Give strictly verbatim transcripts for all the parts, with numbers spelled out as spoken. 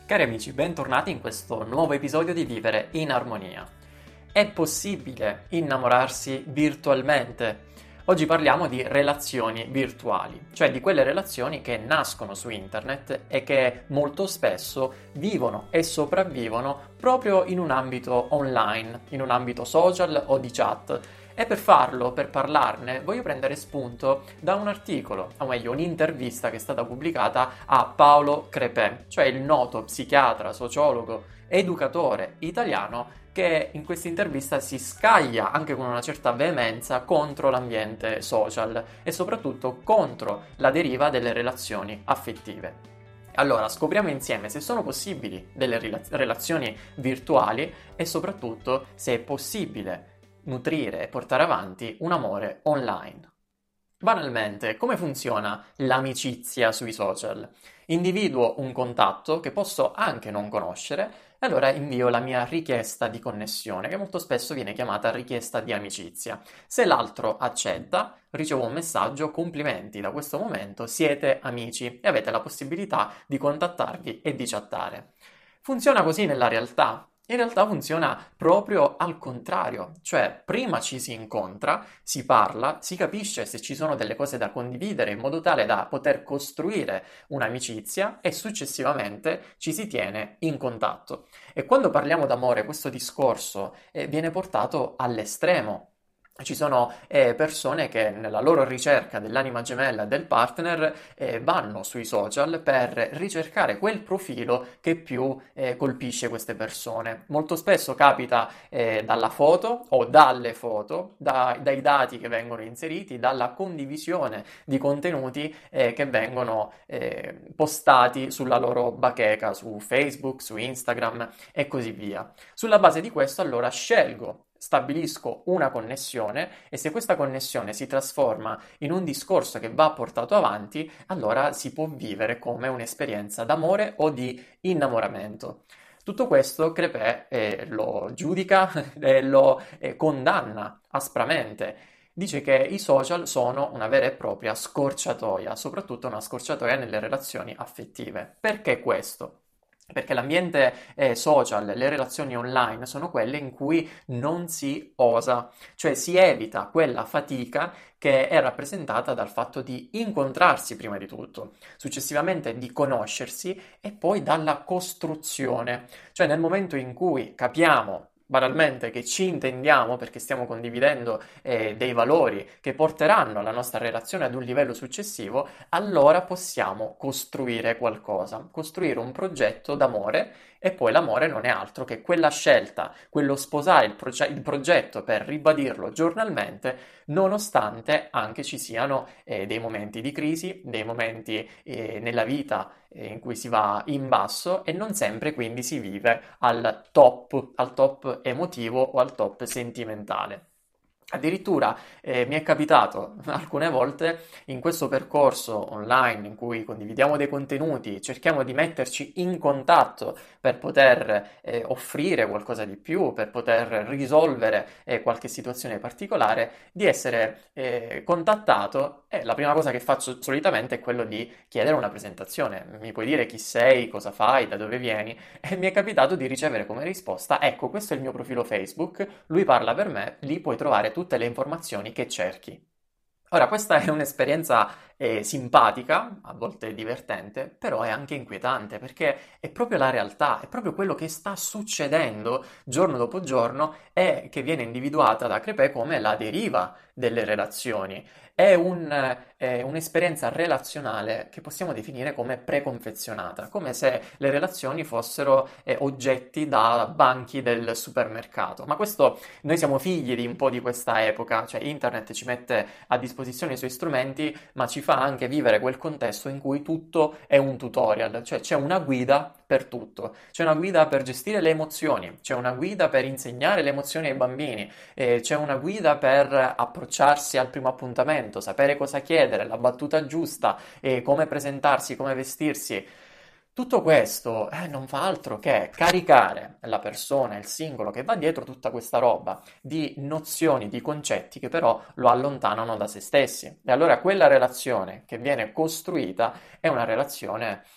Cari amici, bentornati in questo nuovo episodio di Vivere in Armonia. È possibile innamorarsi virtualmente? Oggi parliamo di relazioni virtuali, cioè di quelle relazioni che nascono su internet e che molto spesso vivono e sopravvivono proprio in un ambito online, in un ambito social o di chat. E per farlo, per parlarne, voglio prendere spunto da un articolo, o meglio un'intervista che è stata pubblicata a Paolo Crepè, cioè il noto psichiatra, sociologo, educatore italiano che in questa intervista si scaglia anche con una certa veemenza contro l'ambiente social e soprattutto contro la deriva delle relazioni affettive. Allora, scopriamo insieme se sono possibili delle relazioni virtuali e soprattutto se è possibile nutrire e portare avanti un amore online. Banalmente, come funziona l'amicizia sui social? Individuo un contatto che posso anche non conoscere e allora invio la mia richiesta di connessione, che molto spesso viene chiamata richiesta di amicizia. Se l'altro accetta, ricevo un messaggio: complimenti, da questo momento siete amici e avete la possibilità di contattarvi e di chattare. Funziona così nella realtà? In realtà funziona proprio al contrario, cioè prima ci si incontra, si parla, si capisce se ci sono delle cose da condividere in modo tale da poter costruire un'amicizia e successivamente ci si tiene in contatto. E quando parliamo d'amore, questo discorso eh, viene portato all'estremo. Ci sono eh, persone che nella loro ricerca dell'anima gemella e del partner eh, vanno sui social per ricercare quel profilo che più eh, colpisce queste persone. Molto spesso capita eh, dalla foto o dalle foto, da- dai dati che vengono inseriti, dalla condivisione di contenuti eh, che vengono eh, postati sulla loro bacheca su Facebook, su Instagram e così via. Sulla base di questo allora scelgo, stabilisco una connessione e se questa connessione si trasforma in un discorso che va portato avanti, allora si può vivere come un'esperienza d'amore o di innamoramento. Tutto questo Crepè eh, lo giudica e lo eh, condanna aspramente. Dice che i social sono una vera e propria scorciatoia, soprattutto una scorciatoia nelle relazioni affettive. Perché questo? Perché l'ambiente eh, social, le relazioni online sono quelle in cui non si osa, cioè si evita quella fatica che è rappresentata dal fatto di incontrarsi prima di tutto, successivamente di conoscersi e poi dalla costruzione, cioè nel momento in cui capiamo banalmente che ci intendiamo perché stiamo condividendo eh, dei valori che porteranno la nostra relazione ad un livello successivo, allora possiamo costruire qualcosa, costruire un progetto d'amore e poi l'amore non è altro che quella scelta, quello sposare il, proge- il progetto per ribadirlo giornalmente, nonostante anche ci siano eh, dei momenti di crisi, dei momenti eh, nella vita eh, in cui si va in basso e non sempre quindi si vive al top, al top emotivo o al top sentimentale. Addirittura eh, mi è capitato alcune volte in questo percorso online in cui condividiamo dei contenuti, cerchiamo di metterci in contatto per poter eh, offrire qualcosa di più, per poter risolvere eh, qualche situazione particolare, di essere eh, contattato e la prima cosa che faccio solitamente è quello di chiedere una presentazione. Mi puoi dire chi sei, cosa fai, da dove vieni? E mi è capitato di ricevere come risposta: ecco, questo è il mio profilo Facebook, lui parla per me, lì puoi trovare tutte le informazioni che cerchi. Ora, questa è un'esperienza eh, simpatica, a volte divertente, però è anche inquietante perché è proprio la realtà, è proprio quello che sta succedendo giorno dopo giorno e che viene individuata da Crepè come la deriva delle relazioni. È un, eh, un'esperienza relazionale che possiamo definire come preconfezionata, come se le relazioni fossero eh, oggetti da banchi del supermercato. Ma questo, noi siamo figli di un po' di questa epoca, cioè internet ci mette a disposizione i suoi strumenti, ma ci fa anche vivere quel contesto in cui tutto è un tutorial, cioè c'è una guida per tutto, c'è una guida per gestire le emozioni, c'è una guida per insegnare le emozioni ai bambini, eh, c'è una guida per approcciarsi al primo appuntamento, sapere cosa chiedere, la battuta giusta, eh, come presentarsi, come vestirsi. Tutto questo eh, non fa altro che caricare la persona, il singolo che va dietro tutta questa roba di nozioni, di concetti che però lo allontanano da se stessi. E allora quella relazione che viene costruita è una relazione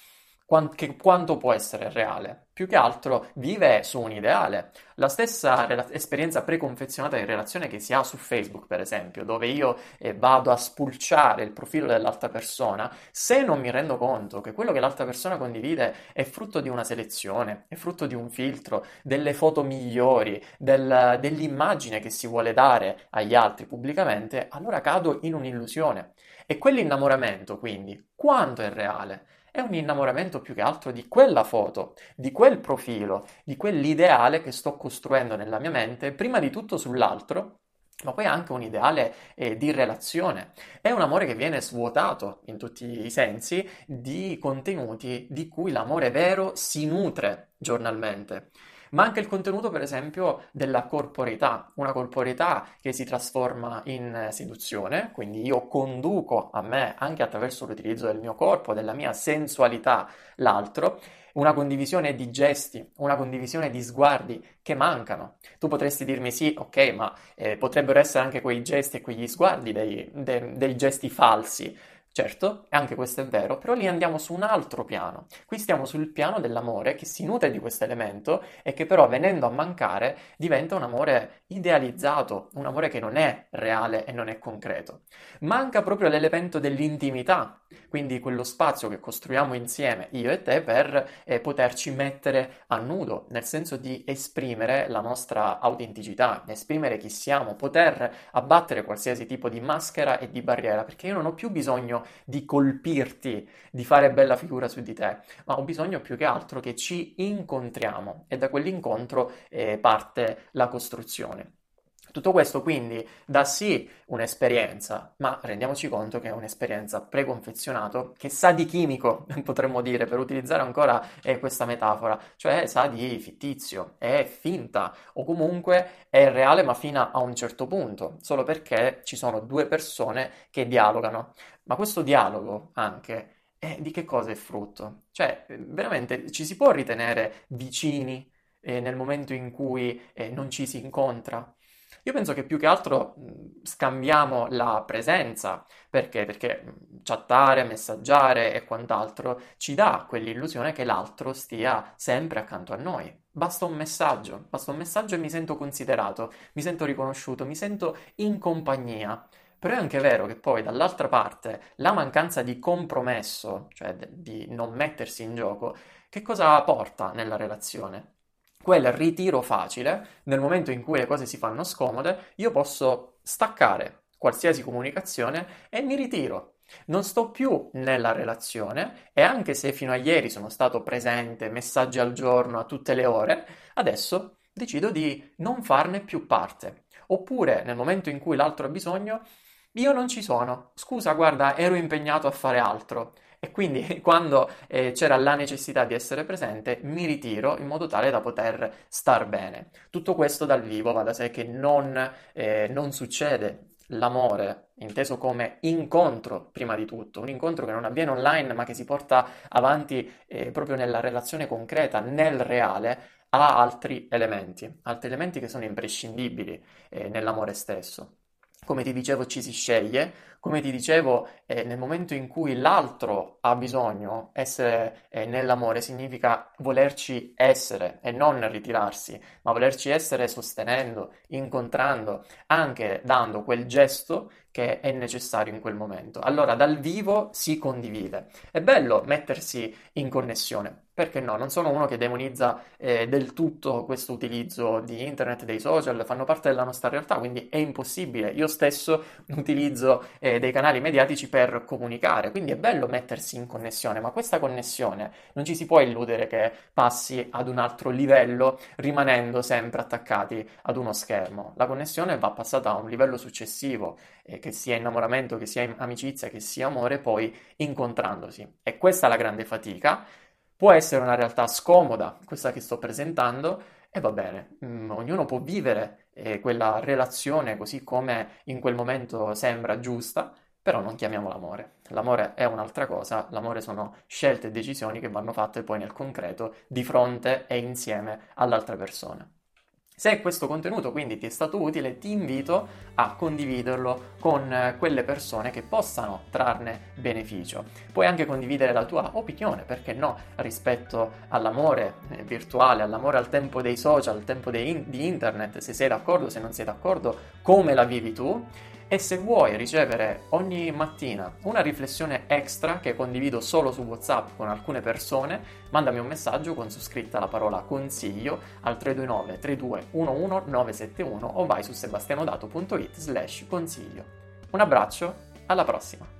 Quan- che quanto può essere reale? Più che altro vive su un ideale. La stessa rela- esperienza preconfezionata di relazione che si ha su Facebook, per esempio, dove io eh, vado a spulciare il profilo dell'altra persona, se non mi rendo conto che quello che l'altra persona condivide è frutto di una selezione, è frutto di un filtro, delle foto migliori, del- dell'immagine che si vuole dare agli altri pubblicamente, allora cado in un'illusione. E quell'innamoramento, quindi, quanto è reale? È un innamoramento più che altro di quella foto, di quel profilo, di quell'ideale che sto costruendo nella mia mente, prima di tutto sull'altro, ma poi anche un ideale eh, di relazione. È un amore che viene svuotato in tutti i sensi di contenuti di cui l'amore vero si nutre giornalmente. Ma anche il contenuto, per esempio, della corporeità, una corporeità che si trasforma in eh, seduzione, quindi io conduco a me, anche attraverso l'utilizzo del mio corpo, della mia sensualità, l'altro, una condivisione di gesti, una condivisione di sguardi che mancano. Tu potresti dirmi sì, ok, ma eh, potrebbero essere anche quei gesti e quegli sguardi dei, de- dei gesti falsi. Certo, anche questo è vero, però lì andiamo su un altro piano. Qui stiamo sul piano dell'amore che si nutre di questo elemento e che però venendo a mancare diventa un amore idealizzato, un amore che non è reale e non è concreto. Manca proprio l'elemento dell'intimità, quindi quello spazio che costruiamo insieme, io e te, per eh, poterci mettere a nudo, nel senso di esprimere la nostra autenticità, esprimere chi siamo, poter abbattere qualsiasi tipo di maschera e di barriera, perché io non ho più bisogno di colpirti, di fare bella figura su di te, ma ho bisogno più che altro che ci incontriamo e da quell'incontro eh, parte la costruzione. Tutto questo quindi dà sì un'esperienza, ma rendiamoci conto che è un'esperienza preconfezionato che sa di chimico, potremmo dire, per utilizzare ancora eh, questa metafora, cioè sa di fittizio, è finta o comunque è reale ma fino a un certo punto, solo perché ci sono due persone che dialogano. Ma questo dialogo anche eh, di che cosa è frutto? Cioè, eh, veramente ci si può ritenere vicini eh, nel momento in cui eh, non ci si incontra? Io penso che più che altro mh, scambiamo la presenza, perché? Perché mh, chattare, messaggiare e quant'altro ci dà quell'illusione che l'altro stia sempre accanto a noi. Basta un messaggio, basta un messaggio e mi sento considerato, mi sento riconosciuto, mi sento in compagnia. Però è anche vero che poi dall'altra parte la mancanza di compromesso, cioè de- di non mettersi in gioco, che cosa porta nella relazione? Quel ritiro facile, nel momento in cui le cose si fanno scomode, io posso staccare qualsiasi comunicazione e mi ritiro. Non sto più nella relazione e anche se fino a ieri sono stato presente, messaggi al giorno a tutte le ore, adesso decido di non farne più parte. Oppure nel momento in cui l'altro ha bisogno, io non ci sono. Scusa, guarda, ero impegnato a fare altro. E quindi quando eh, c'era la necessità di essere presente, mi ritiro in modo tale da poter star bene. Tutto questo dal vivo va da sé che non, eh, non succede. L'amore, inteso come incontro prima di tutto, un incontro che non avviene online ma che si porta avanti eh, proprio nella relazione concreta, nel reale, ha altri elementi, altri elementi che sono imprescindibili eh, nell'amore stesso. Come ti dicevo, ci si sceglie, come ti dicevo, eh, nel momento in cui l'altro ha bisogno, essere eh, nell'amore significa volerci essere e non ritirarsi, ma volerci essere sostenendo, incontrando, anche dando quel gesto che è necessario in quel momento. Allora, dal vivo si condivide. È bello mettersi in connessione. Perché no? Non sono uno che demonizza eh, del tutto questo utilizzo di internet, dei social, fanno parte della nostra realtà, quindi è impossibile. Io stesso utilizzo eh, dei canali mediatici per comunicare, quindi è bello mettersi in connessione, ma questa connessione non ci si può illudere che passi ad un altro livello rimanendo sempre attaccati ad uno schermo. La connessione va passata a un livello successivo, eh, che sia innamoramento, che sia amicizia, che sia amore, poi incontrandosi. E questa è la grande fatica. Può essere una realtà scomoda, questa che sto presentando, e va bene, mm, ognuno può vivere eh, quella relazione così come in quel momento sembra giusta, però non chiamiamola amore. L'amore è un'altra cosa, l'amore sono scelte e decisioni che vanno fatte poi nel concreto di fronte e insieme all'altra persona. Se questo contenuto quindi ti è stato utile, ti invito a condividerlo con quelle persone che possano trarne beneficio. Puoi anche condividere la tua opinione, perché no, rispetto all'amore virtuale, all'amore al tempo dei social, al tempo di internet, se sei d'accordo, se non sei d'accordo, come la vivi tu. E se vuoi ricevere ogni mattina una riflessione extra che condivido solo su WhatsApp con alcune persone, mandami un messaggio con su scritta la parola consiglio al tre due nove tre due uno uno nove sette uno o vai su sebastianodato punto it slash consiglio. Un abbraccio, alla prossima!